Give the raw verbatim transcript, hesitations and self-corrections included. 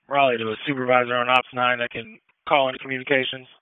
Raleigh to a supervisor on Ops nine that can call into communications.